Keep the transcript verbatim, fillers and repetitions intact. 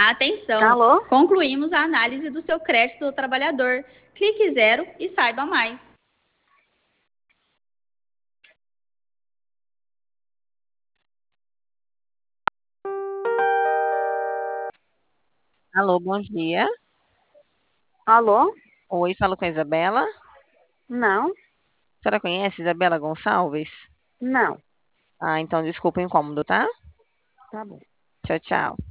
Atenção! Alô? Concluímos a análise do seu crédito do trabalhador. Clique zero e saiba mais. Alô, bom dia. Alô? Oi, falo com a Isabela. Não, A senhora conhece Isabela Gonçalves? não. Ah, então desculpa o incômodo, tá? Tá bom. Tchau, tchau.